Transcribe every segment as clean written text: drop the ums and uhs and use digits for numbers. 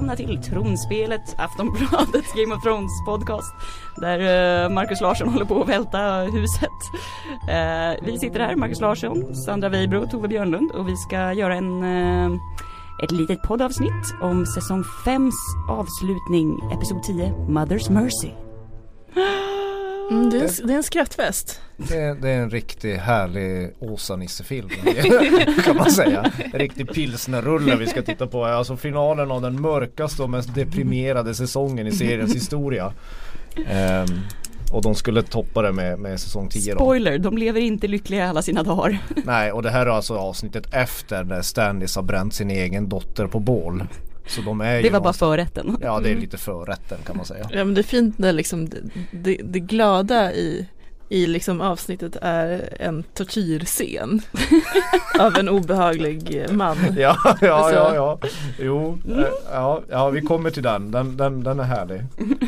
välkomna till Tronspelet, Aftonbladets Game of Thrones podcast, där Marcus Larsson håller på att välta huset. Vi sitter här, Marcus Larsson, Sandra Weibro och Tove Björnlund, och vi ska göra ett litet poddavsnitt om säsong 5s avslutning, episod 10, Mother's Mercy. Det är en skrattfest. Det är en riktigt härlig Åsa-Nisse-film kan man säga. En riktig pilsnerrulle vi ska titta på. Alltså finalen av den mörkaste och mest deprimerade säsongen i seriens historia. Och de skulle toppa det med säsong 10 då. Spoiler, de lever inte lyckliga alla sina dagar. Nej, och det här är alltså avsnittet efter när Stannis har bränt sin egen dotter på bål. Så de är det var bara förrätten. Ja, det är lite förrätten kan man säga. Ja, men det är fint när liksom det glada i liksom avsnittet är en tortyrscen av en obehaglig man. Ja. Jo, ja, vi kommer till den. Den är härlig.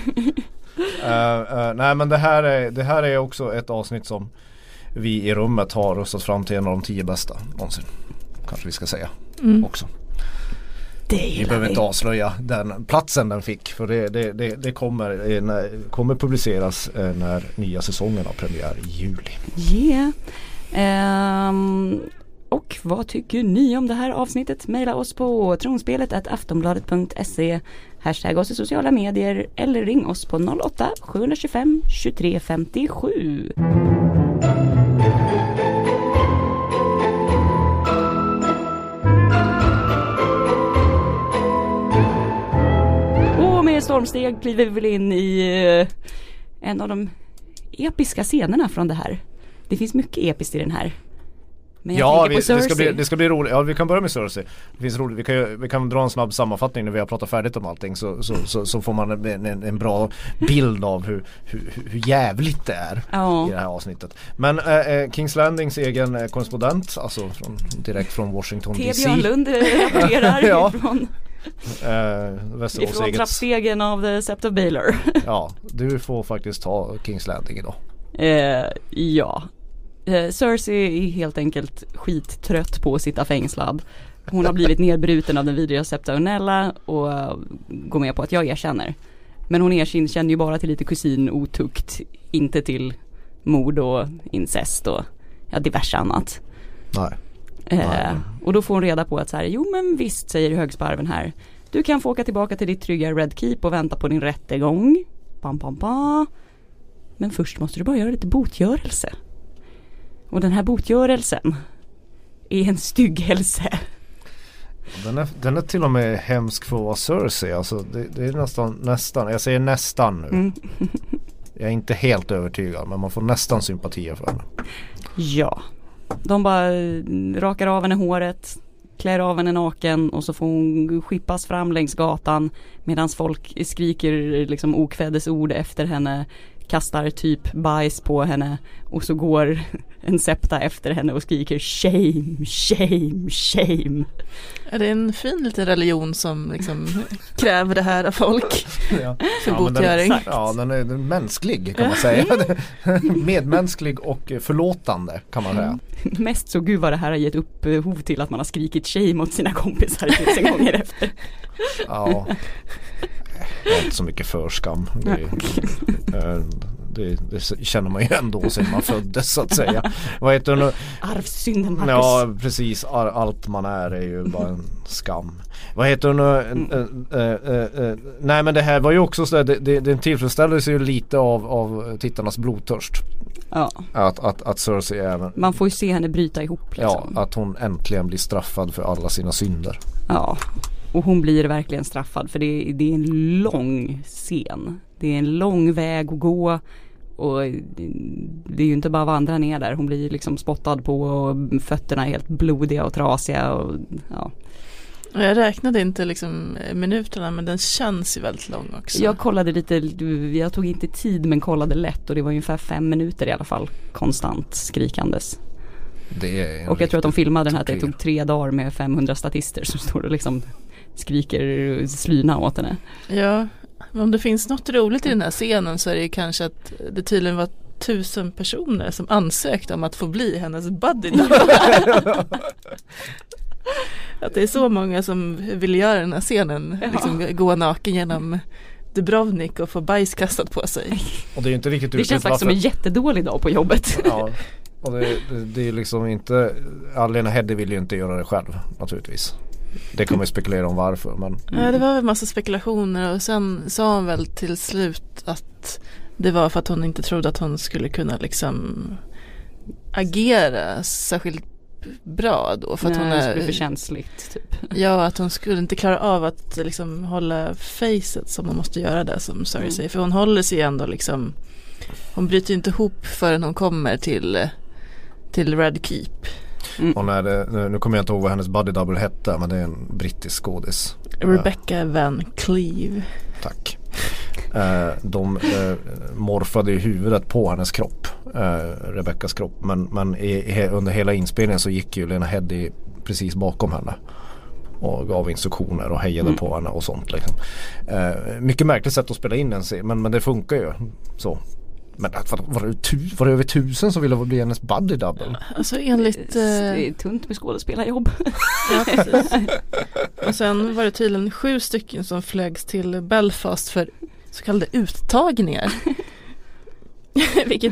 Nej, men det här är också ett avsnitt som vi i rummet har röstat fram till en av de 10 bästa någonsin. Kanske vi ska säga också. Vi behöver inte avslöja den platsen den fick, för det kommer publiceras när nya säsongen har premiär i juli. Och vad tycker ni om det här avsnittet? Maila oss på tronspelet@aftonbladet.se, hashtag oss i sociala medier eller ring oss på 08-725 23 57. Med stormsteg kliver vi väl in i en av de episka scenerna från det här. Det finns mycket episkt i den här. Men det ska bli roligt. Ja, vi kan börja med Cersei. Det finns roligt. Vi kan dra en snabb sammanfattning när vi har pratat färdigt om allting, så får man en bra bild av hur jävligt det är i det här avsnittet. Men Kings Landings egen korrespondent, alltså direkt från Washington DC. T. Björnlund rapporterar ifrån trappstegen av The Sept of Baelor. Ja, du får faktiskt ta Kings Landing idag. Cersei är helt enkelt skittrött på att sitta fängslad. Hon har blivit nedbruten av den vidriga Septa Unella och går med på att jag erkänner. Men hon känner ju bara till lite kusinotukt, inte till mord och incest och diverse annat. Nej. Och då får hon reda på att så här, jo men visst, säger högsparven här, du kan få åka tillbaka till ditt trygga Red Keep och vänta på din rättegång. Men först måste du bara göra lite botgörelse. Och den här botgörelsen är en styggelse. Den är till och med hemsk för att vara Cersei. Alltså det är nästan, jag säger nästan nu. Jag är inte helt övertygad, men man får nästan sympatier för henne. Ja. De bara rakar av henne håret, klär av henne naken, och så får hon skippas fram längs gatan medan folk skriker liksom okvädesord efter henne, kastar typ bajs på henne, och så går en Septa efter henne och skriker shame, shame, shame. Är det en fin liten religion som liksom kräver det här av folk för botgöring? Den är mänsklig kan man säga. Medmänsklig och förlåtande kan man säga. Mest så gud vad det här har gett upphov till att man har skrikit shame åt sina kompisar 1000 gånger efter. Ja. Jag har inte så mycket förskam. Det känner man ju ändå sedan man föddes, så att säga. Vad heter det nu? Arvsynden, Marcus. Ja, precis. Allt man är ju bara en skam. Vad heter det nu? Nej, men det här var ju också så där, det tillfredsställer sig ju lite av tittarnas blodtörst. Ja. Att Cersei även... Man får ju se henne bryta ihop liksom. Ja, att hon äntligen blir straffad för alla sina synder. Ja. Och hon blir verkligen straffad, för det är en lång scen. Det är en lång väg att gå, och det är ju inte bara att vandra ner där. Hon blir liksom spottad på och fötterna är helt blodiga och trasiga. Och, ja. Jag räknade inte liksom minuterna, men den känns ju väldigt lång också. Jag kollade lite, jag tog inte tid men kollade lätt, och det var ungefär 5 minuter i alla fall konstant skrikandes. Och jag tror att de filmade den här att det tog 3 dagar med 500 statister som står och liksom skriker slyna åt henne. Ja, men om det finns något roligt i den här scenen så är det ju kanske att det tydligen var 1000 personer som ansökte om att få bli hennes buddy. Att det är så många som vill göra den här scenen. Liksom gå naken genom Dubrovnik och få bajs kastat på sig. Och det är inte riktigt det känns faktiskt som en jättedålig dag på jobbet. Ja, och det är liksom inte... Lena Headey vill ju inte göra det själv, naturligtvis. Det kommer vi spekulera om varför. Men... Ja, det var väl massa spekulationer och sen sa hon väl till slut att det var för att hon inte trodde att hon skulle kunna liksom agera särskilt bra då. För att hon skulle för känsligt typ. Ja, att hon skulle inte klara av att liksom hålla facet som hon måste göra det som Cersei. För hon håller sig ändå liksom, hon bryter inte ihop förrän hon kommer till Red Keep. Och nu kommer jag inte ihåg vad hennes body double hette, men det är en brittisk skådis. Rebecca Van Cleve. Tack. De morfade i huvudet på hennes kropp, Rebeccas kropp, men under hela inspelningen så gick ju Lena Headey precis bakom henne och gav instruktioner och hejade på henne och sånt liksom. Mycket märkligt sätt att spela in en scen, men det funkar ju så. Men var det över 1000 som ville bli hennes body double? Alltså enligt... Det är tunt med skådespelarjobb. Ja, precis. Och sen var det tydligen 7 stycken som flögs till Belfast för så kallade uttagningar. Vilket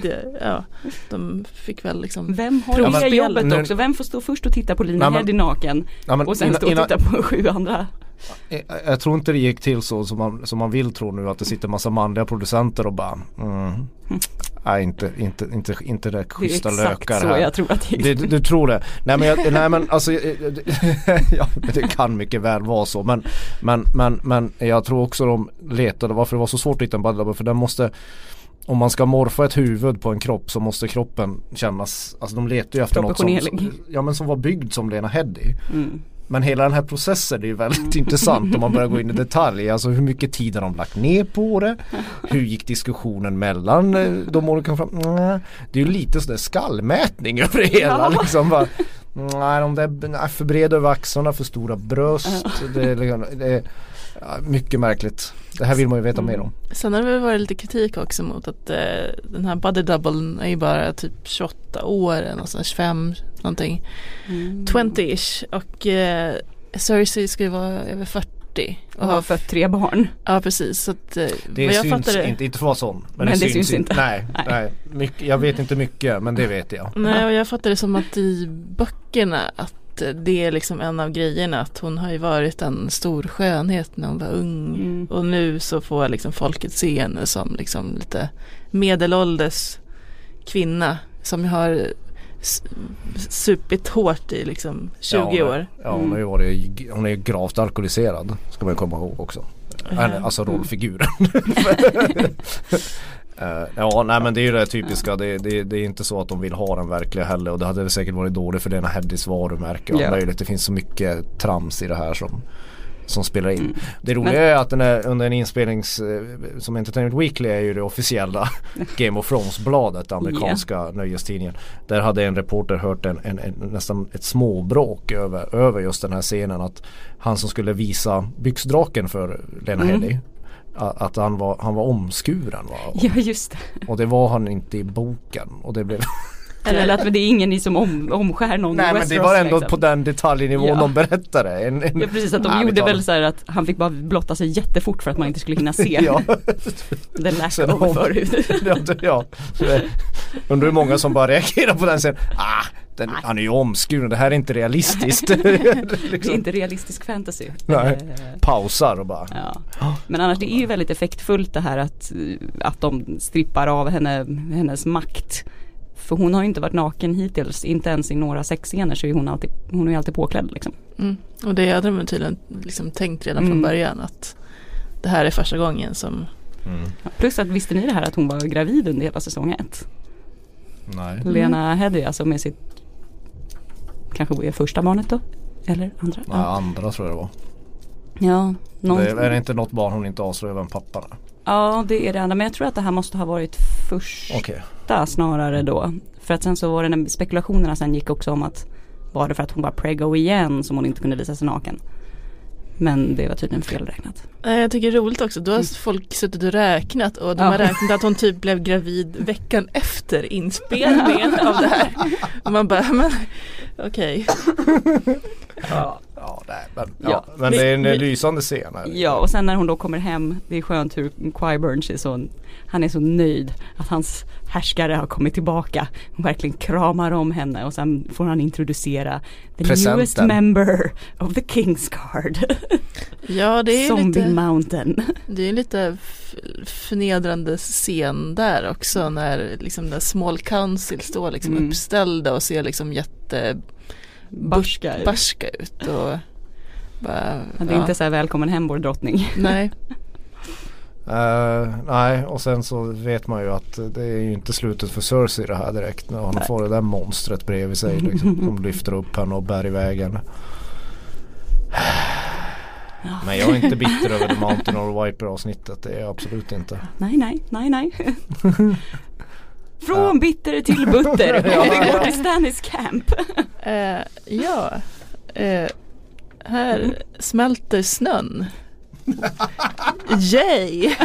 de fick väl liksom... Vem har det jobbet också? Vem får stå först och titta på Lena Headey naken och sen stå och titta på 7 andra? Jag tror inte det gick till så som man vill tro nu, att det sitter massa manliga producenter och bara nej, inte det schyssta lökar här. Så jag tror att du tror det. Nej men alltså ja, det kan mycket väl vara så, men jag tror också de letade varför det var så svårt att hitta en body double, för den måste, om man ska morfa ett huvud på en kropp så måste kroppen kännas, alltså de letar ju efter något som var byggd som Lena Headey. Men hela den här processen är ju väldigt intressant om man börjar gå in i detalj. Alltså hur mycket tid har de lagt ner på det? Hur gick diskussionen mellan de olika fram? Det är ju lite sådär skallmätning över det hela. Liksom bara, de där för breda över axlarna, för stora bröst. Det är mycket märkligt. Det här vill man ju veta mer om. Sen har det väl varit lite kritik också mot att den här body double är ju bara typ 28 år eller 25 någonting. 20-ish. Och Cersei ska ju vara över 40 och har fött 3 barn. Ja, precis. Så att, det syns inte för att vara sån. Men det syns inte. Nej. Jag vet inte mycket, men det vet jag. Nej, och jag fattar det som att i böckerna att det är liksom en av grejerna, att hon har ju varit en stor skönhet när hon var ung och nu så får liksom folket se henne som liksom lite medelålders kvinna som har supit hårt i liksom 20 år. Ja, hon är ju gravt alkoholiserad, ska man komma ihåg också. Alltså rollfiguren. Men det är ju det typiska. Det är inte så att de vill ha den verkliga heller, och det hade säkert varit dåligt för Lena Headeys varumärke och möjligt. Det finns så mycket trams i det här som spelar in. Det roliga är att den är under en inspelning som Entertainment Weekly är ju det officiella Game of Thrones-bladet, amerikanska nöjestidningen. Där hade en reporter hört nästan ett småbråk över just den här scenen, att han som skulle visa byxdraken för Lena Headey, att han var omskuren. Ja, just det. Och det var han inte i boken, och det blev... Eller att det är ingen som omskär någon. Nej, men det var ändå liksom på den detaljnivån de berättade. Ja, precis, att de gjorde väl så här att han fick bara blotta sig jättefort för att man inte skulle hinna se. Den läkade om förut. Undrar hur många som bara reagerar på den sen. Han är ju omskuren, det här är inte realistiskt. Det är inte realistisk fantasy. Nej, pausar och bara. Ja. Men annars det är ju väldigt effektfullt det här att de strippar av hennes makt. För hon har ju inte varit naken hittills, inte ens i några sexscener, så hon är ju alltid påklädd liksom. Och det hade de tydligen liksom tänkt redan från början, att det här är första gången som... Ja, plus att visste ni det här att hon var gravid under hela säsong 1? Nej. Lena Headey, alltså med sitt kanske första barnet då? Eller andra? Nej, andra tror jag det var. Ja. Är det inte något barn hon inte avslöjar vem pappan är? Ja, det är det andra. Men jag tror att det här måste ha varit första snarare då. För att sen så var det när spekulationerna sen gick också om att var det för att hon var preggo igen som hon inte kunde visa sig naken. Men det var tydligen felräknat. Jag tycker det är roligt också. Då har folk suttit och räknat och de har räknat att hon typ blev gravid veckan efter inspelningen av det här. Och man bara, men okej. Men det är en lysande scen här. Ja, och sen när hon då kommer hem, det är skönt hur Qyburn är så, han är så nöjd att hans härskare har kommit tillbaka. Hon verkligen kramar om henne och sen får han introducera the newest member of the King's Guard. Ja, det är Zombie lite, Mountain. Det är lite förnedrande scen där också när liksom den Small Council står liksom uppställda och ser liksom barska ut och bara, det är inte så här välkommen hem vår drottning. Nej. Nej, och sen så vet man ju att det är ju inte slutet för Cersei det här direkt när han får det där monstret bredvid sig liksom, som lyfter upp henne och bär iväg henne. Men jag är inte bitter över The Mountain or Viper avsnittet, det är jag absolut inte. Nej. Från bitter till butter. Vi går till Stannis camp. Här smälter snön. Yay!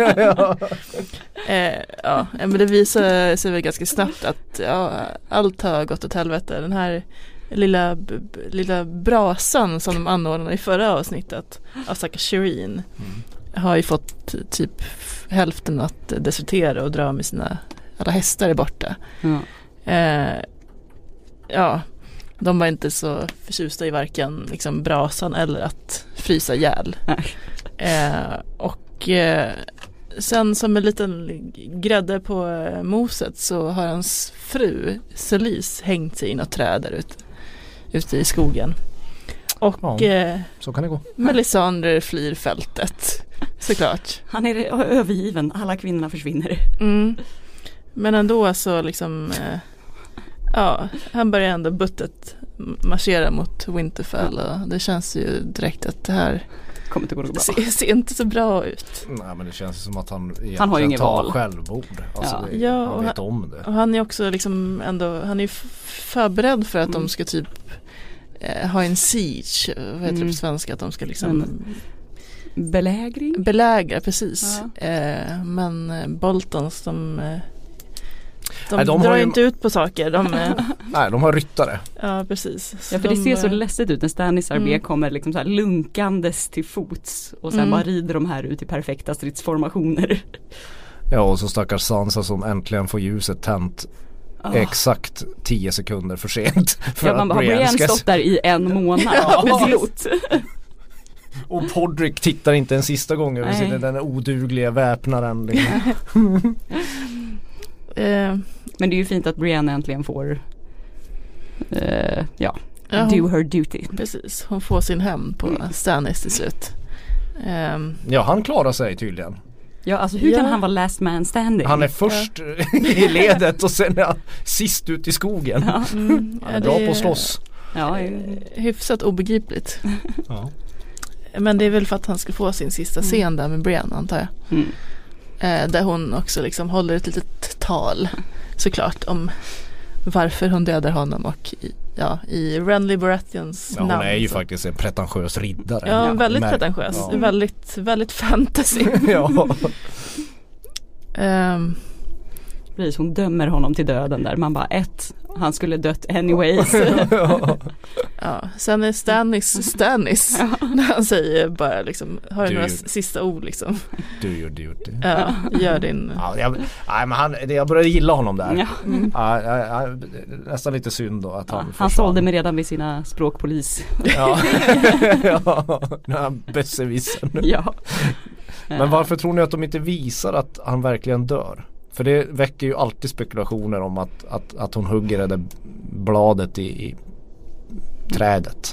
Men det visar sig väl ganska snabbt att allt har gått åt helvete. Den här lilla brasan som de anordnade i förra avsnittet av stackars Shireen har ju fått typ hälften att desertera och dra med alla hästar är borta. De var inte så förtjusta i varken liksom brasan eller att frysa ihjäl. Sen som en liten grädde på moset så har hans fru Selyse hängt sig i något träd där ute i skogen. Och så kan det gå. Melisandre flyr fältet, såklart. Han är övergiven, alla kvinnorna försvinner. Men ändå så liksom han börjar ändå buttet marschera mot Winterfell och det känns ju direkt att det här kommer inte gå bra. Ser inte så bra ut. Nej, men det känns som att han har ju ingen val. Självmord. Alltså han vet om det. Och han är också liksom ändå, han är förberedd för att de ska typ ha en siege, vad heter det på svenska, att de ska liksom belägra, precis. Men Boltons de drar ju inte ut på saker. Nej, de har ryttare. Ja, precis. Ja, för det ser så läsigt ut när Stannis armé kommer liksom så här lunkandes till fots och sen bara rider de här ut i perfekta stridsformationer. Ja, och så stackars Sansa som äntligen får ljuset tänt exakt 10 sekunder för sent. För man har Brienne stått där i 1 månad. Och Podrick tittar inte en sista gång över den odugliga väpnaren. Men det är ju fint att Brienne äntligen får do her duty. Precis, hon får sin hem på Stannis till slut. Ja, han klarar sig tydligen. Ja, alltså hur kan han vara last man standing? Han är först i ledet och sen är han sist ut i skogen. Han är bra på att slåss. Ja, hyfsat obegripligt. Men det är väl för att han ska få sin sista scen där med Brienne, antar jag. Där hon också liksom håller ett litet tal, såklart, om varför hon dödar honom och i Renly Baratheons namn. Hon är ju faktiskt en pretentiös riddare. Ja, väldigt pretentiös. Väldigt, väldigt fantasy. Precis, hon dömer honom till döden där. Man bara, han skulle dött anyways. Sen är Stannis när han säger bara liksom, har du några sista ord liksom. Do your duty. Gör din. Jag började gilla honom där. Nästan lite synd då att han sålde mig redan vid sina språkpolis. Besserwissern. Ja. Men varför tror ni att de inte visar att han verkligen dör? För det väcker ju alltid spekulationer om att hon hugger det där bladet i trädet.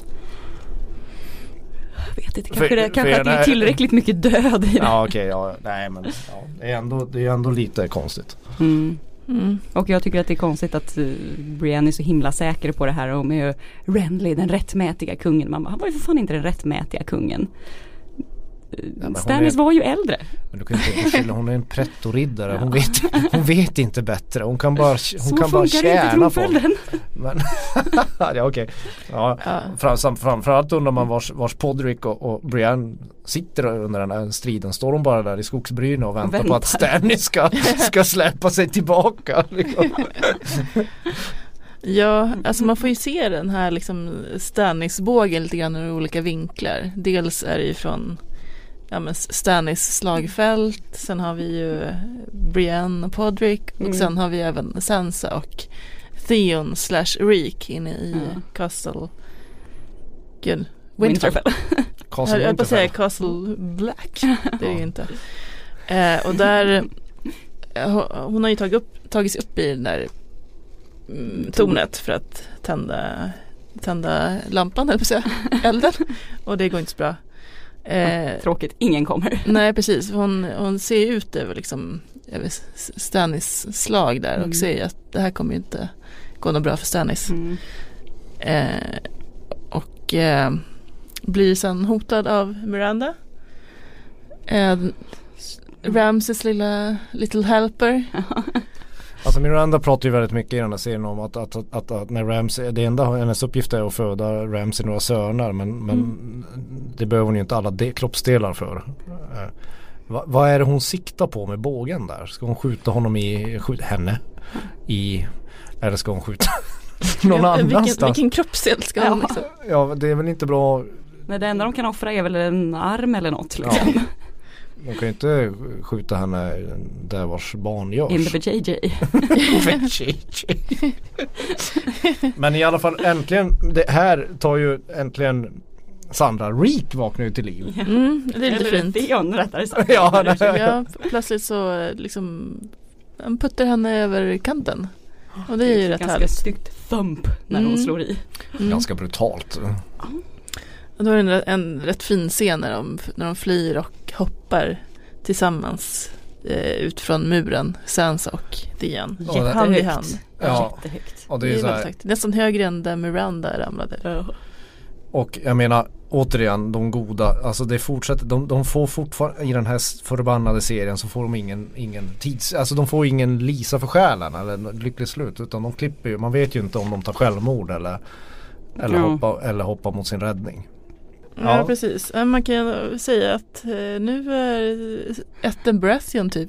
Jag vet inte, kanske att det är tillräckligt mycket död i det. Ja, okej. Nej, men det är ändå lite konstigt. Och jag tycker att det är konstigt att Brienne är så himla säker på det här och med Renly, den rättmätiga kungen. Han var ju för fan inte den rättmätiga kungen. Stannis var ju äldre. Men du kan inte beskylla, hon är en prettoriddare. Hon vet inte bättre. Hon kan bara tjäna på. Men okej. Framförallt undrar man vars Podrick och Brienne sitter under den här striden. Står de bara där i skogsbrynen och väntar på att Stannis ska släppa sig tillbaka liksom. Ja, alltså man får ju se den här liksom Stannis-bågen lite grann ur olika vinklar. Dels är det ju från Stannis slagfält, sen har vi ju Brienne och Podrick och sen har vi även Sansa och Theon / Reek inne i Castle Winterfell. Jag höll på att säga Castle Black. Det är ju inte. Och där hon har ju tagits upp i den där tornet för att tända lampan, eller på säga, elden. Och det går inte så bra. Tråkigt, ingen kommer. Nej, precis. Hon ser ut över liksom Stannis slag där och säger att det här kommer ju inte gå något bra för Stannis. Och blir sen hotad av Miranda. Ramsays little helper. Alltså Miranda pratar ju väldigt mycket i den här serien om att när Ramsay, det enda hennes uppgift är att föda Ramsay några söner, men det behöver hon ju inte alla kroppsdelar för. Vad är det hon siktar på med bågen där? Ska hon skjuta honom henne eller ska hon skjuta någon annanstans? Vilken kroppsdel ska hon liksom? Ja, det är väl inte bra. Nej, det enda de kan offra är väl en arm eller något liksom. Ja. De kan ju inte skjuta henne där vars barn görs. In the JJ. Men i alla fall äntligen, det här tar ju äntligen Sandra Reek vaknar ju till liv. Det är lite fint. Theon rättare sagt. Ja, plötsligt så liksom han puttar henne över kanten. Och det är ju rätt ganska härligt. styggt thump när hon slår i. Ganska brutalt. Och då är det en rätt fin scen när de flyr och hoppar tillsammans ut från muren, Sansa och Theon. Hand i hand. Ja. Jättehögt. Och det är så här, nästan högre än där Miranda ramlade. Och jag menar återigen, de goda, alltså det fortsätter, de får fortfarande i den här förbannade serien så får de ingen tids, alltså de får ingen Lisa för själen eller lyckligt slut, utan de klipper ju, man vet ju inte om de tar självmord eller hoppar mot sin räddning. Ja, precis. Man kan säga att nu är Etten Baratheon typ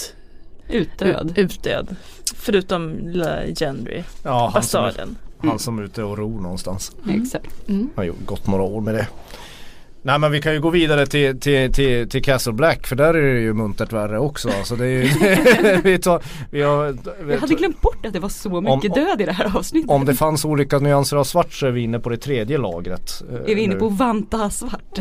utdöd. Förutom lilla Gendry. Ja, bastarden. Han som är ute och ror någonstans. Exakt. Har ju gått några år med det. Nej, men vi kan ju gå vidare till Castle Black, för där är det ju muntert värre också. Alltså det är ju, jag hade glömt bort att det var så mycket död i det här avsnittet. Om det fanns olika nyanser av svart så är vi inne på det tredje lagret. Är vi inne på Vanta svart?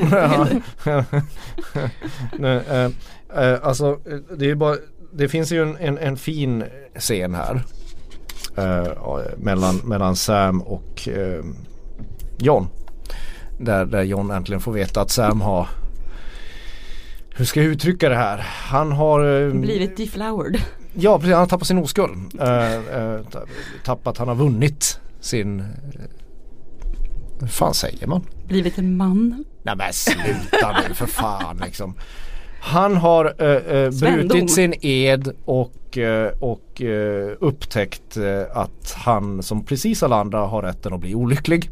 Alltså det är ju bara, det finns ju en fin scen här mellan Sam och Jon. Där Jon äntligen får veta att Sam har, hur ska jag uttrycka det här? Han har blivit deflowered. Ja, precis, han har tappat sin oskuld. Han har vunnit sin, hur fan säger man? Blivit en man. Nej men sluta nu för fan liksom. Han har brutit sin ed och upptäckt att han som precis alla andra har rätten att bli olycklig.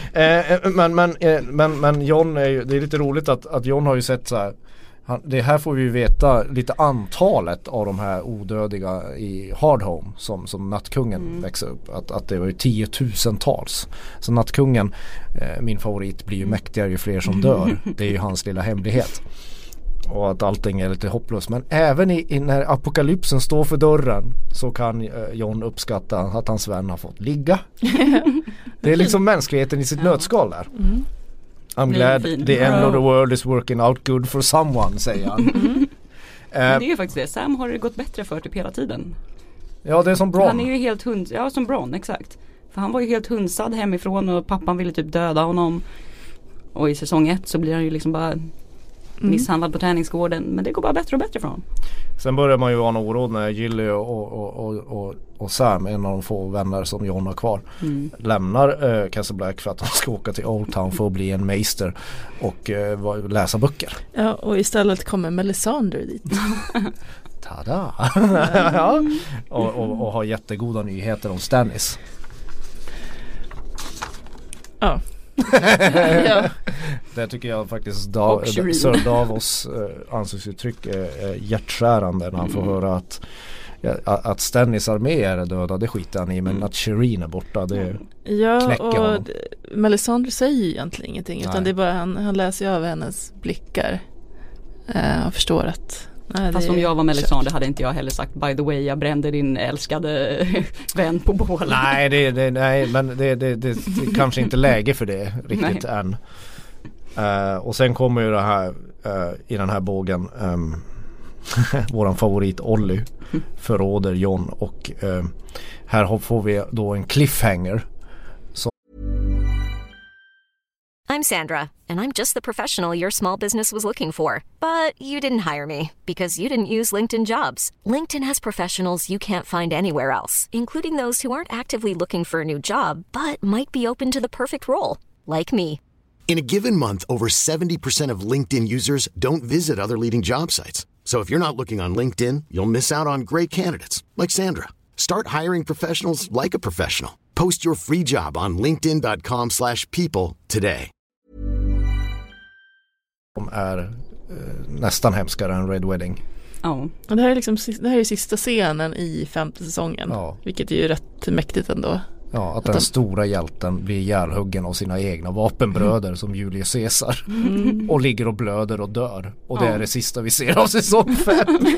Men Jon är ju, det är lite roligt att Jon har ju sett så här, det här får vi veta lite antalet av de här odödiga i Hardhome som Nattkungen växer upp, att det var ju 10,000-tals. Så Nattkungen, min favorit, blir ju mäktigare ju fler som dör. Det är ju hans lilla hemlighet. Och att allting är lite hopplöst. Men även när apokalypsen står för dörren så kan Jon uppskatta att hans vän har fått ligga. Det är liksom mänskligheten i sitt nötskal där. I'm glad the end of the world is working out good for someone, säger han. Det är ju faktiskt det. Sam har det gått bättre för typ hela tiden. Ja, det är som Bronn. Han är ju helt som Bronn, exakt. För han var ju helt hunsad hemifrån och pappan ville typ döda honom. Och i säsong 1 så blir han ju liksom bara misshandlad på träningsgården, men det går bara bättre och bättre för honom. Sen börjar man ju vara oroad när Gilly och Sam, en av de få vänner som Jon har kvar, lämnar Castle Black för att han ska åka till Old Town för att bli en meister och läsa böcker. Ja, och istället kommer Melisandre dit. Tada! Ja. och har jättegoda nyheter om Stannis. Ja. Ja. Det tycker jag faktiskt Sir Davos ansiktsuttryck är hjärtskärande när han får höra att att Stannis armé är döda, det skiter han i, men att Shireen är borta, det knäcker honom. Melisandre säger egentligen ingenting, utan det är bara han läser ju av hennes blickar och förstår att fast om jag var Melisandre hade inte jag heller sagt by the way, jag brände din älskade vän på bålen. Nej, men det kanske inte läge för det riktigt än. Och sen kommer ju det här i den här bågen våran favorit Olly förråder Jon, och här får vi då en cliffhanger. I'm Sandra, and I'm just the professional your small business was looking for. But you didn't hire me because you didn't use LinkedIn Jobs. LinkedIn has professionals you can't find anywhere else, including those who aren't actively looking for a new job, but might be open to the perfect role, like me. In a given month, over 70% of LinkedIn users don't visit other leading job sites. So if you're not looking on LinkedIn, you'll miss out on great candidates like Sandra. Start hiring professionals like a professional. Post your free job on linkedin.com/people today. De är nästan hemskare än Red Wedding. Ja. Och det här är ju sista scenen i 5:e säsongen. Ja. Vilket är ju rätt mäktigt ändå. Ja, att den stora hjälten blir ihjälhuggen av sina egna vapenbröder som Julius Caesar. Och ligger och blöder och dör. Och det är det sista vi ser av säsong 5.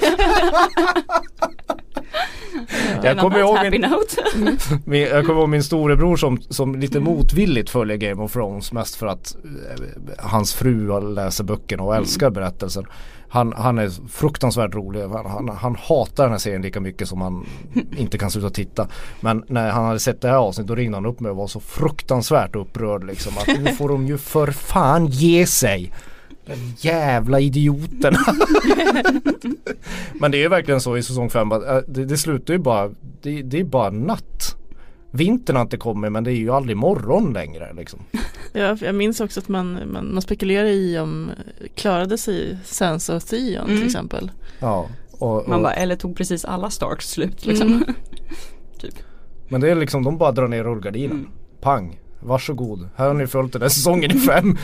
Jag kommer ihåg min storebror som lite motvilligt följer Game of Thrones, mest för att hans fru läser böckerna och älskar berättelsen. Han är fruktansvärt rolig. Han hatar den här serien lika mycket som han inte kan sluta titta. Men när han hade sett det här avsnitt, då ringde han upp mig och var så fruktansvärt upprörd liksom, att nu får de ju för fan ge sig. Den jävla idioterna. Men det är ju verkligen så i säsong 5 att det slutar ju bara, det är bara natt. Vintern har inte kommit, men det är ju aldrig morgon längre liksom. Ja, jag minns också att man spekulerar i om klarade sig Sansa och Theon till exempel. Ja, och man bara, eller tog precis alla Starks slut liksom. Typ. Men det är liksom, de bara drar ner rullgardinen. Pang. Varsågod. Här har ni följt den här säsongen i 5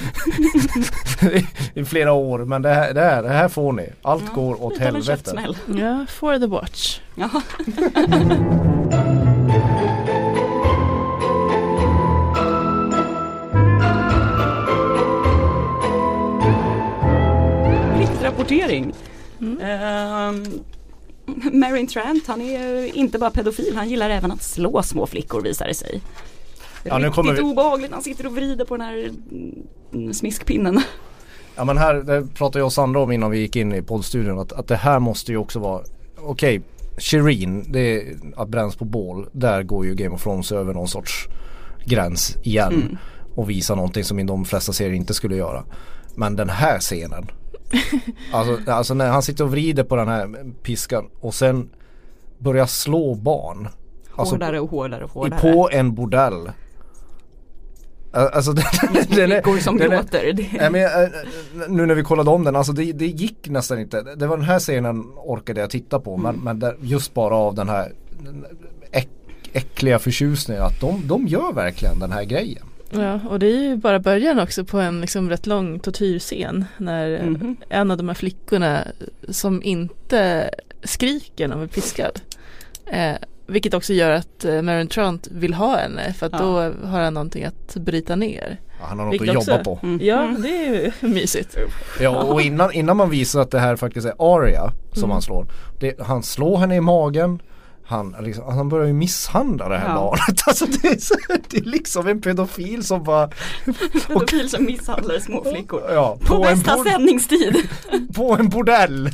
i flera år, men det här får ni. Allt går åt helvete. Ja, for the watch. Ja. Rapportering. Meryn Trant, han är inte bara pedofil, han gillar även att slå små flickor, visar det sig. Ja, nu kommer riktigt obehagligt, han sitter och vrider på den här smiskpinnen. Ja, men här, det pratade jag och Sandra om innan vi gick in i poddstudion, att det här måste ju också vara okej, Shireen, det är att bränns på bål, där går ju Game of Thrones över någon sorts gräns igen och visar någonting som de flesta serier inte skulle göra. Men den här scenen alltså när han sitter och vrider på den här piskan och sen börjar slå barn. Alltså, hårdare och hårdare. På en bordell. Alltså den är som gråter. Nu när vi kollade om den, alltså det gick nästan inte. Det var den här scenen orkade jag titta på, men där, just bara av den här äckliga förtjusningen att de gör verkligen den här grejen. Ja, och det är ju bara början också på en liksom rätt lång tortyrscen när en av de här flickorna som inte skriker när de är piskad. Vilket också gör att Meryn Trant vill ha henne, för att då har han någonting att bryta ner. Ja, han har något att jobba på. Ja, det är ju mysigt. Ja, och innan man visar att det här faktiskt är Arya som han slår. Han slår henne i magen. Han börjar ju misshandla det här barnet. Alltså det är liksom en pedofil som bara... pedofil som misshandlar små flickor. Ja, på bästa sändningstid. På en bordell.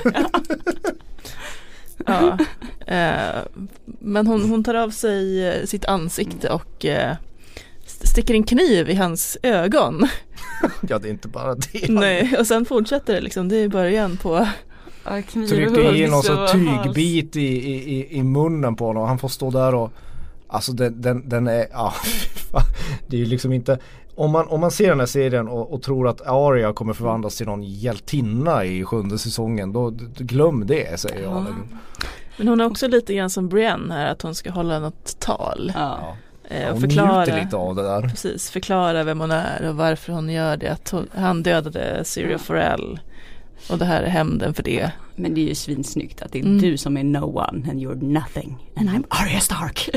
Ja. Men hon tar av sig sitt ansikte och sticker en kniv i hans ögon. Ja, det är inte bara det. Nej, och sen fortsätter det liksom. Det är början på... Trycker in någon så tygbit i munnen på honom och han får stå där och alltså den är det är ju liksom inte om man ser den här serien och tror att Arya kommer förvandlas till någon hjältinna i 7:e säsongen, då glöm det, säger jag. Men hon är också lite grann som Brienne här, att hon ska hålla något tal. Ja. Och förklara lite av det där. Precis, förklara vem hon är och varför hon gör det, att han dödade Syrio Forel. Och det här är hämnden för det. Men det är ju svinsnyggt att det är du som är no one and you're nothing and I'm Arya Stark.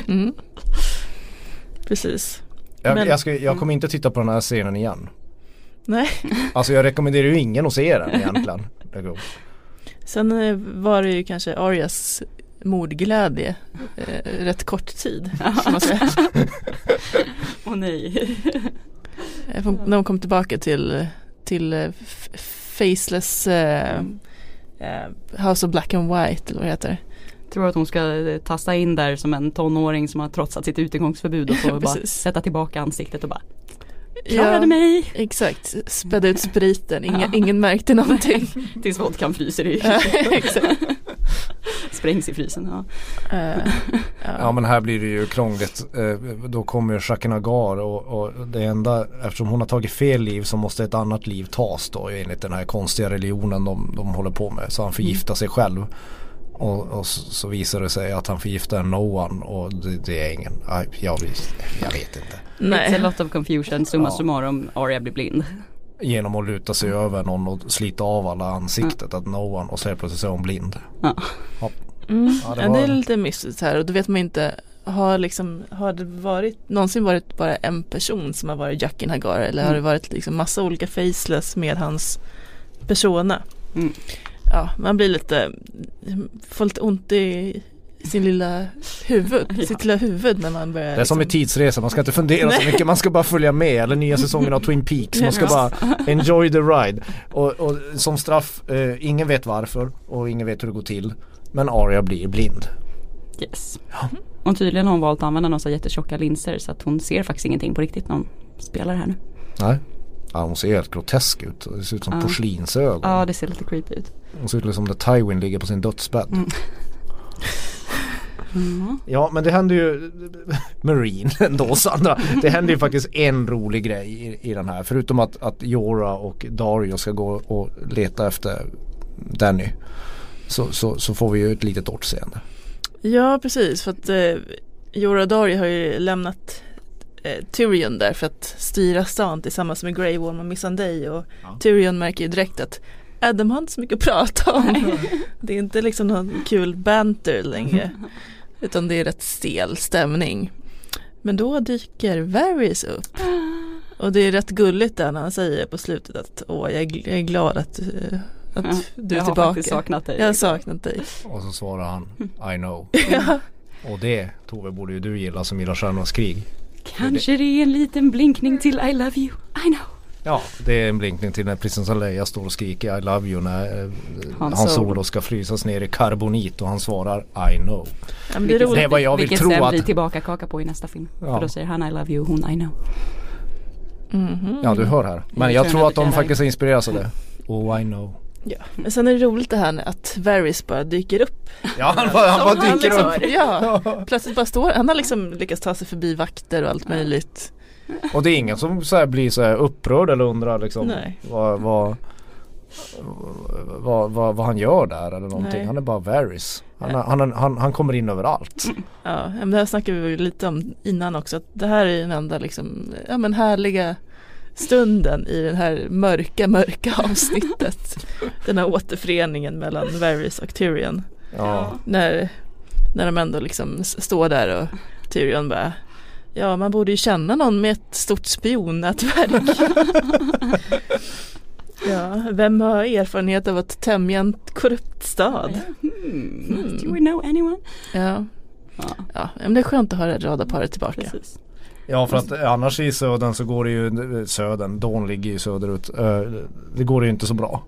Precis. Jag kommer inte titta på den här scenen igen. Nej. Alltså jag rekommenderar ju ingen att se den egentligen. Sen var det ju kanske Aryas mordglädje rätt kort tid, kan man säga. Åh nej. När hon kom tillbaka till Faceless House of Black and White, eller vad det heter. Jag tror att hon ska tasta in där som en tonåring som har trotsat sitt utegångsförbud och får bara sätta tillbaka ansiktet och bara klarade mig. Exakt, spädde ut spriten. Ingen märkte någonting. Tills vodkan fryser i. Exakt. Sprängs i frysen. Ja, men här blir det ju krångligt. Då kommer Jaqen H'ghar och det enda, eftersom hon har tagit fel liv så måste ett annat liv tas då enligt den här konstiga religionen de håller på med. Så han förgiftar sig själv. Och så visar det sig att han förgiftar no one och det är ingen. Jag vet inte. It's a lot of confusion. Summa summarum, Arya blir blind. Genom att luta sig över någon och slita av alla ansiktet att no one och så plötsligt är hon blind. Det är lite mystiskt här och då vet man inte har det någonsin varit bara en person som har varit Jaqen H'ghar eller har det varit liksom massa olika faceless med hans persona? Ja, man blir får lite ont i sin lilla huvud, sitt lilla huvud när man börjar. Det är som i tidsresa, man ska inte fundera så mycket, man ska bara följa med, eller nya säsongen av Twin Peaks, man ska bara enjoy the ride. Och som straff, ingen vet varför och ingen vet hur det går till, men Arya blir blind. Yes. Och tydligen har hon valt att använda några så jättetjocka linser så att hon ser faktiskt ingenting på riktigt när hon spelar här nu. Nej. Ja, hon ser helt grotesk ut. Det ser ut som porslinsögon. Ja, det ser lite creepy ut. Hon ser ut som när Tywin ligger på sin dödsbädd. Ja, men det händer ju Marine ändå, Sandra. Det händer ju faktiskt en rolig grej i den här. Förutom att Jorah och Daario ska gå och leta efter Dany. Så får vi ju ett litet återseende. Ja, precis. För att Jorah och Daario har ju lämnat Tyrion där för att styra stan tillsammans med Grey Worm och Missandei och Tyrion märker ju direkt att Adam har inte så mycket att prata om. Det är inte liksom någon kul banter längre utan det är rätt stel stämning. Men då dyker Varys upp och det är rätt gulligt där när han säger på slutet att jag är glad att du är tillbaka. Jag saknat dig. Jag har saknat dig. Och så svarar han I know. Och det, Tove, borde ju du gilla som gillar Stjärnornas krig. Kanske det är en liten blinkning till I love you, I know. Ja, det är en blinkning till när prinsessan Leia står och skriker I love you när Hans Solo ska frysas ner i karbonit och han svarar I know. Ja, det är vad jag vill tro att... Vilket blir tillbaka kaka på i nästa film. För då säger han I love you, hon I know. Ja, du hör här. Men jag tror att de faktiskt inspireras av det. Oh, I know. Ja, men sen är det roligt det här att Varys bara dyker upp. Ja, han bara dyker upp. Ja, plötsligt bara står han har liksom lyckats ta sig förbi vakter och allt möjligt. Och det är ingen som så här blir så här upprörd eller undrar liksom vad han gör där eller någonting. Nej. Han är bara Varys. Han kommer in överallt. Ja, men det här snackade vi lite om innan också. Att det här är den enda liksom, härliga stunden i den här mörka avsnittet. Den här återföreningen mellan Varys och Tyrion. Ja. När de ändå liksom står där och Tyrion bara man borde ju känna någon med ett stort spionnätverk. Vem har erfarenhet av att tämja en korrupt stad? Do we know anyone? Ja, men det är skönt att höra radarparet tillbaka. Precis. Ja, för att annars i södern så går det ju södern, Dawn ligger ju söderut. Det går ju inte så bra.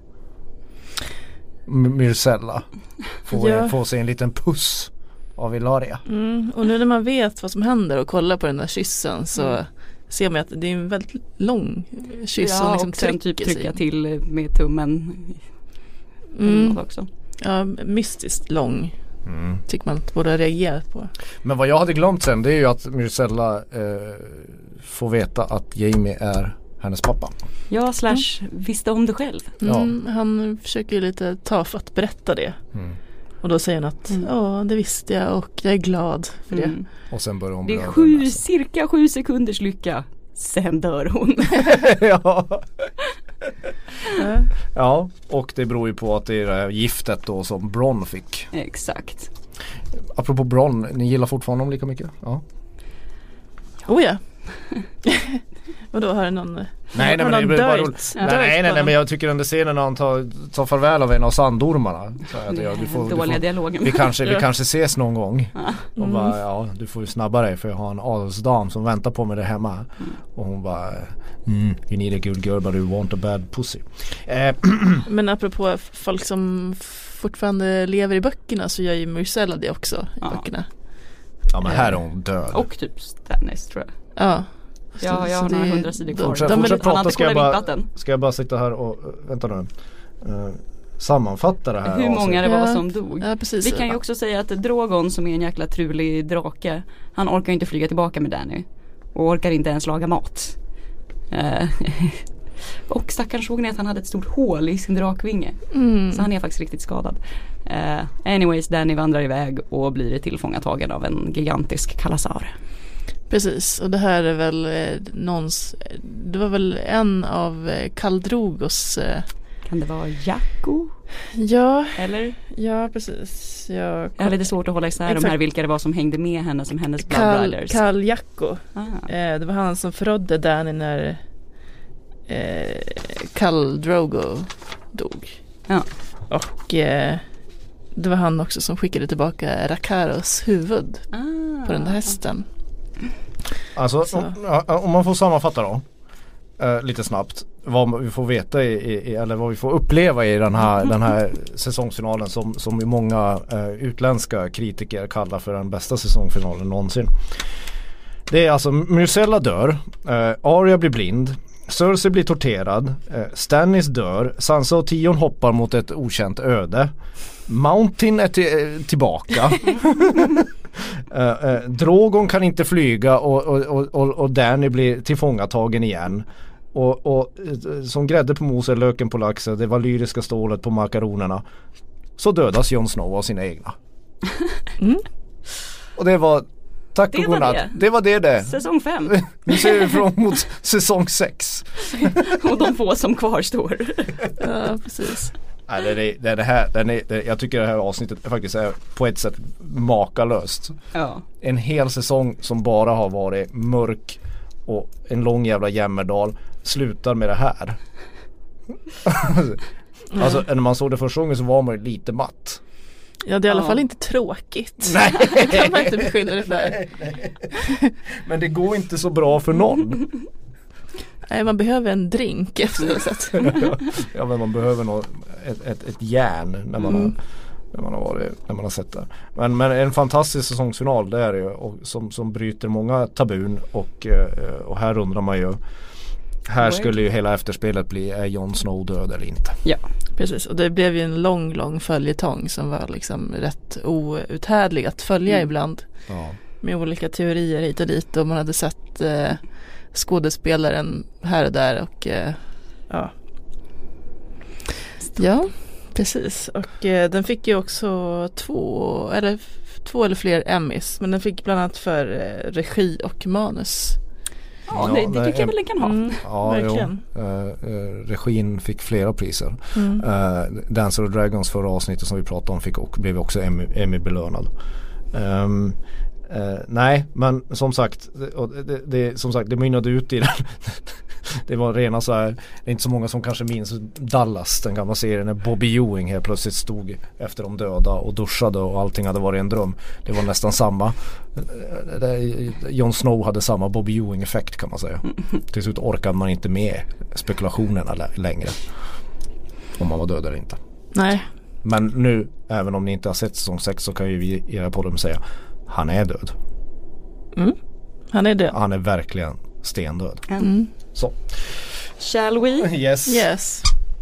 Myrcella får sig en liten puss av Ilaria. Och nu när man vet vad som händer och kollar på den där kyssen så ser man att det är en väldigt lång kyss som liksom och sen trycka till med tummen också. Ja, mystiskt lång. Tycker man borde ha reagerat på. Men vad jag hade glömt sen, det är ju att Myrcella får veta att Jaime är hennes pappa. Ja, visste om det själv. Han försöker ju lite tafatt berätta det. Och då säger han att det visste jag och jag är glad för det. Och sen börjar hon det är cirka 7 sekunders lycka. Sen dör hon. Ja, och det beror ju på att det är det här giftet då som Bronn fick. Exakt. Apropå Bronn, ni gillar fortfarande dem lika mycket? Ja. Oh ja. Och då har någon Nej, men det blir bara roligt. Nej, men jag tycker under scenen när han tar farväl av en av sandormarna. Så att, dåliga dialogen. Vi kanske ses någon gång. Och bara, du får ju snabba dig för jag har en adelsdam som väntar på mig där hemma. Och hon bara, you need a good girl but you want a bad pussy. Men apropå folk som fortfarande lever i böckerna så gör ju Myrcella det också i böckerna. Ja, men här är hon död. Och typ Stannis, tror jag. Ja. Ja, jag har några 100 sidor kvar. Fortsätt prata, ska jag bara sitta här och vänta nu. Sammanfatta det här. Hur många det var som dog. Ja, precis. Vi kan ju också säga att Drogon, som är en jäkla trulig drake, han orkar inte flyga tillbaka med Dany. Och orkar inte ens laga mat. Och stackars, såg ni att han hade ett stort hål i sin drakvinge. Så han är faktiskt riktigt skadad. Anyways, Dany vandrar iväg och blir tillfångatagen av en gigantisk kalasar. Precis, och det här är väl det var väl en av Khal Drogos... Kan det vara Jacko? Ja. Eller? Ja, precis. Jag har lite svårt att hålla isär de här, vilka det var som hängde med henne som hennes Blood Riders. Khal Jacko. Det var han som förrådde Dany när Khal Drogo dog. Ja. Och det var han också som skickade tillbaka Rakaros huvud på den där hästen. Alltså, om man får sammanfatta då lite snabbt vad vi får veta eller vad vi får uppleva i den här säsongsfinalen som många utländska kritiker kallar för den bästa säsongsfinalen någonsin. Det är alltså Myrcella dör, Arya blir blind, Cersei blir torterad, Stannis dör, Sansa och Tion hoppar mot ett okänt öde, Mountain är tillbaka. Drogon kan inte flyga och Dany blir tillfångatagen igen. Och som grädde på moset, löken på laxen, det valyriska stålet på makaronerna, så dödas Jon Snow av sina egna. Och det var tack och godnatt. Det var det. Säsong 5. Nu ser vi fram emot säsong 6. Och de få som kvarstår. Ja, precis. Nej, jag tycker det här avsnittet faktiskt är på ett sätt makalöst. Ja. En hel säsong som bara har varit mörk och en lång jävla jämmerdal slutar med det här. Alltså när man såg det första gången så var man lite matt. Ja, det är i alla fall inte tråkigt. Nej. Det kan man inte beskylla det för. Nej. Men det går inte så bra för någon. Nej, man behöver en drink efter det. Ja, men man behöver ett järn när man har sett det. Men en fantastisk säsongsfinal det är det ju, och som bryter många tabun och här undrar man ju, här skulle ju hela efterspelet bli, är Jon Snow död eller inte? Ja, precis. Och det blev ju en lång följetong som var liksom rätt outhärdlig att följa ibland. Ja. Med olika teorier hit och dit, och man hade sett skådespelaren här och där och ja, precis. Och den fick ju också två eller fler Emmys, men den fick bland annat för regi och manus. Ja, det tycker jag väl den kan ha. Ja, verkligen. Regin fick flera priser. Dancer of Dragons förra avsnittet som vi pratade om blev också Emmy belönad. Nej, men som sagt det mynnade ut i den. Det var rena så här, det är inte så många som kanske minns Dallas, den gamla serien när Bobby Ewing helt plötsligt stod efter de döda och duschade och allting hade varit en dröm. Det var nästan samma. Jon Snow hade samma Bobby Ewing-effekt kan man säga. Till slut orkade man inte med spekulationerna längre om man var död eller inte. Nej. Men nu, även om ni inte har sett säsong 6, så kan ju vi i era podden säga han är död. Han är död. Han är verkligen stendöd. Så. Shall we? Yes.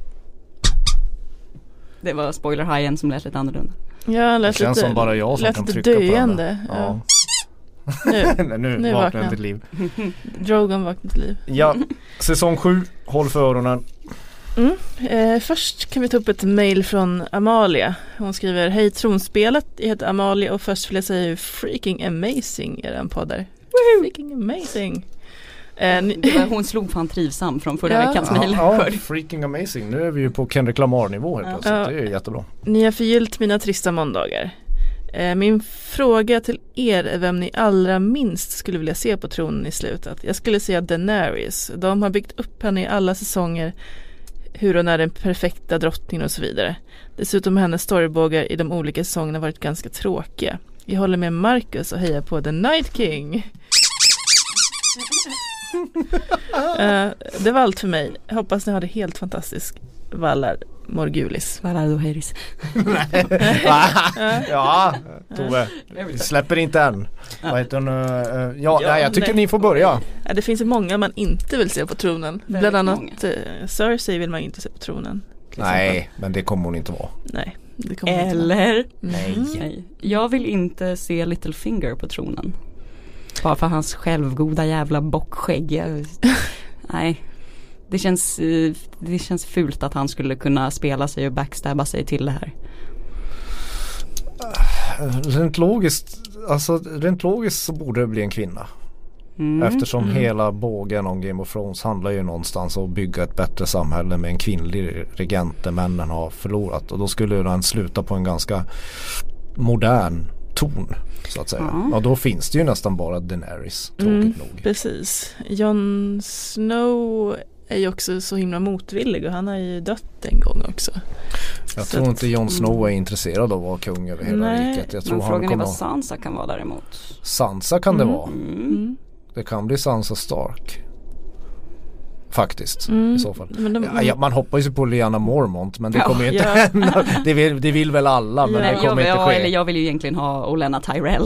Det var spoiler-hajen som lät lite annorlunda. Ja, det känns som bara jag som kan trycka döende. På den. Ja. Nu vaknar till liv. Drogon vaknar till liv. Ja, säsong 7. Håll för öronen. Först kan vi ta upp ett mejl från Amalia. Hon skriver: hej tronspelet, jag heter Amalia och först vill jag säga freaking amazing är den poddar. Freaking amazing. Hon slog fan trivsam från förra veckans mejl. Ja, freaking amazing. Nu är vi ju på Kendrick Lamar-nivå helt plötsligt. Det är jättebra. Ni har förgyllt mina trista måndagar. Min fråga till er är vem ni allra minst skulle vilja se på tronen i slutet. Jag skulle säga Daenerys. De har byggt upp henne i alla säsonger, hur hon är den perfekta drottningen och så vidare. Dessutom har hennes storybågar i de olika säsongerna varit ganska tråkiga. Jag håller med Marcus och hejar på The Night King. Det var allt för mig. Jag hoppas ni hade helt fantastisk Valar Morgulis. Valar Dohaeris. Ja, Tove. Släpper inte än. Jag tycker ni får börja. Det finns ju många man inte vill se på tronen. Bland annat Cersei vill man inte se på tronen. Nej, men det kommer hon inte vara. Nej, det kommer Eller inte vara. Nej. Jag vill inte se Littlefinger på tronen. Bara för hans självgoda jävla bockskägg. Nej. Det känns fult att han skulle kunna spela sig och backstabba sig till det här. Rent logiskt så borde det bli en kvinna. Eftersom hela bågen om Game of Thrones handlar ju någonstans om att bygga ett bättre samhälle med en kvinnlig regent där männen har förlorat. Och då skulle den sluta på en ganska modern ton, så att säga. Ja, då finns det ju nästan bara Daenerys, tråkigt nog. Precis. Jon Snow är ju också så himla motvillig och han har ju dött en gång också. Jag tror inte Jon Snow är intresserad av att vara kung över hela riket. Jag tror men frågan är vad Sansa kan vara däremot. Sansa kan det vara. Det kan bli Sansa Stark. Faktiskt, i så fall. Man hoppas ju på Lyanna Mormont, men det kommer ju inte hända. Det vill väl alla, men det kommer inte ske. Eller jag vill ju egentligen ha Olenna Tyrell.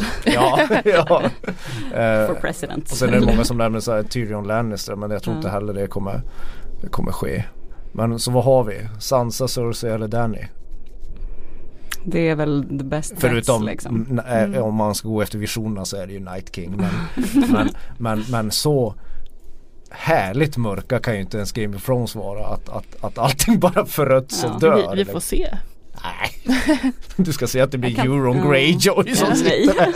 For president. Och sen är det många som nämner så här Tyrion Lannister, men jag tror inte heller det kommer ske. Men så vad har vi? Sansa, Cersei eller Dany? Det är väl the best förutom bets, liksom. Om man ska gå efter visionerna så är det ju Night King. Men så härligt mörka kan ju inte ens Game of Thrones vara att allting bara föröds och dör. Vi får se. Nej. Du ska se att det blir Euron Greyjoy som sitter.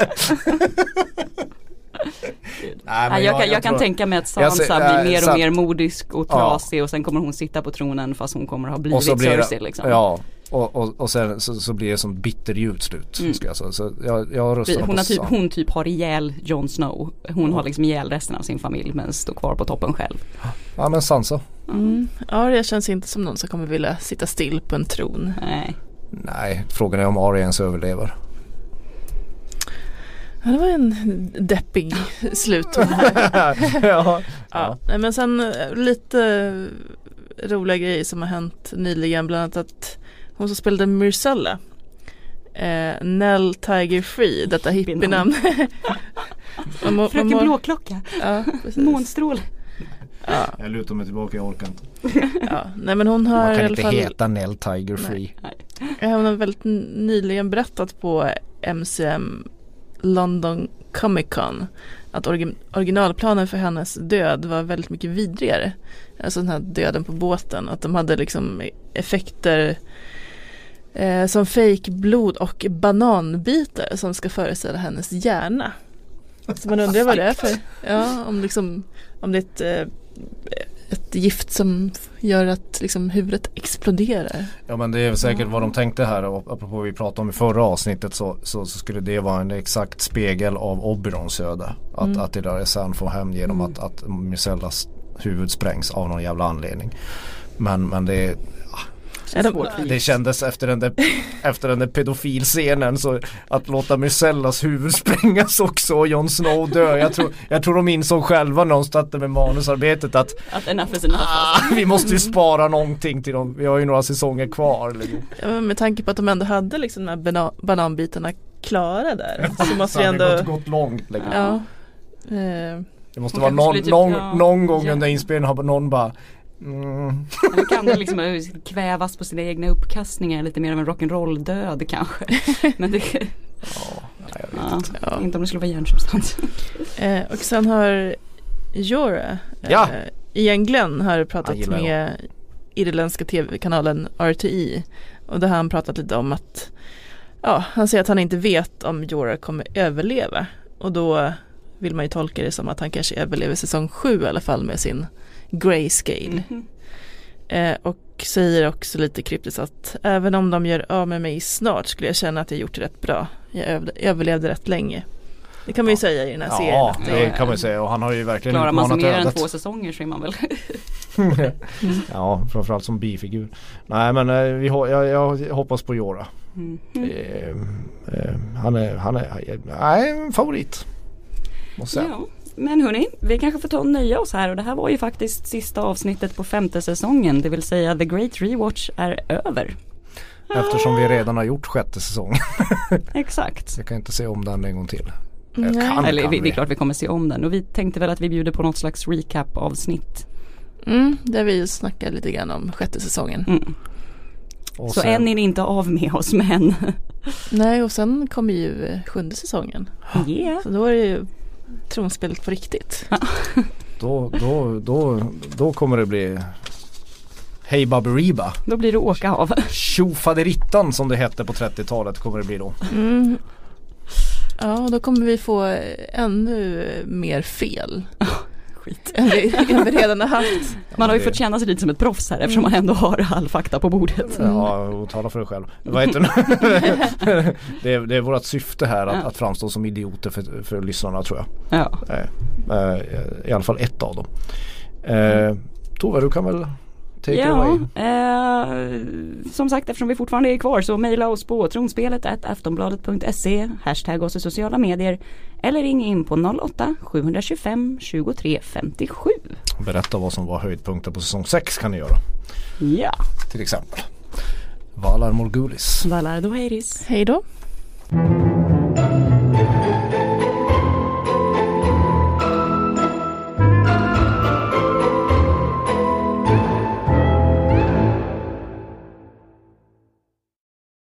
Nej, jag kan tänka mig att Sansa blir mer och mer modisk och trasig och sen kommer hon sitta på tronen fast hon kommer ha blivit Cersei liksom. Ja. Och sen så blir det som bitterljud slut. Så jag röstar på hon typ har ihjäl Jon Snow. Hon har liksom ihjäl resten av sin familj men står kvar på toppen själv. Ja, men Sansa. Arya känns inte som någon som kommer vilja sitta still på en tron. Nej, frågan är om Arya ens överlever. Ja, det var en deppig slutton här. Men sen lite roliga grejer som har hänt nyligen, bland annat att hon som spelade Myrcella, Nell Tiger Free, detta hippie-namn. Fröken Blåklocka. Månstrål. Jag lutar mig tillbaka, jag orkar inte. Nej, men hon har man kan i alla inte fall heta Nell Tiger Free. Hon har väldigt nyligen berättat på MCM London Comic Con att originalplanen för hennes död var väldigt mycket vidrigare. Alltså den här döden på båten, att de hade liksom effekter som fake blod och bananbitar som ska föreställa hennes hjärna. Så man undrar vad det är för, om det är ett gift som gör att liksom huvudet exploderar. Ja, men det är säkert vad de tänkte här, och apropå vi pratade om i förra avsnittet så skulle det vara en exakt spegel av Oberons öde. Att det där är sen får hem genom att Myrcellas huvud sprängs av någon jävla anledning. Men det är det kändes efter den där pedofilscenen så att låta Myrcellas huvud sprängas också och Jon Snow dö. Jag tror de insåg själva någonstans med manusarbetet att enough is enough. Vi måste ju spara någonting till dem. Vi har ju några säsonger kvar. Ja, med tanke på att de ändå hade liksom de här bananbitarna klara där. Så måste det ändå gått långt. Liksom. Ja. Det måste vara någon gång under inspelningen har någon bara Eller kan det liksom kvävas på sina egna uppkastningar, lite mer av en rock'n'roll död kanske. Men det jag vet inte om det skulle vara hjärnsubstans. Och sen har Jorah Ian Glenn har pratat med irländska tv-kanalen RTE, och där har han pratat lite om att han säger att han inte vet om Jorah kommer överleva, och då vill man ju tolka det som att han kanske överlever säsong 7 i alla fall med sin grayscale. Och säger också lite kryptiskt att även om de gör av med mig snart skulle jag känna att jag gjort det rätt bra. Jag överlevde rätt länge. Det kan man ju säga i den här serien. Ja, det kan man säga. Och han har ju verkligen klarar man sig mer än 2 säsonger så är man väl. Ja, framförallt som bifigur. Nej, men jag hoppas på Jorah. Han är en favorit. Måste säga. Ja. Men hörni, vi kanske får ta och nöja oss här och det här var ju faktiskt sista avsnittet på 5:e säsongen, det vill säga The Great Rewatch är över. Eftersom vi redan har gjort 6:e säsongen. Exakt. Jag kan inte se om den en gång till. Det är klart vi kommer se om den och vi tänkte väl att vi bjuder på något slags recap-avsnitt. Där vi snackar lite grann om 6:e säsongen. Och så än är ni inte av med oss, men... Nej, och sen kommer ju 7:e säsongen. Yeah. Så då är det ju tronspelet på riktigt. Då kommer det bli Hej Baberiba. Då blir det åka av. Tjofaderittan som det hette på 30-talet kommer det bli då. Ja, då kommer vi få ännu mer fel. Skit. än vi redan har haft. Man har ju fått känna sig lite som ett proffs här eftersom man ändå har all fakta på bordet. Ja, och tala för dig själv. Det är vårt syfte här att framstå som idioter för lyssnarna, tror jag. Ja. I alla fall ett av dem. Tove, du kan väl take away? Som sagt, eftersom vi fortfarande är kvar så mejla oss på tronspelet@aftonbladet.se, hashtag oss i sociala medier eller ring in på 08-725 23 57. Berätta vad som var höjdpunkter på säsong 6 kan ni göra. Ja. Till exempel Valar Morghulis. Valar Dohaeris. Hej då.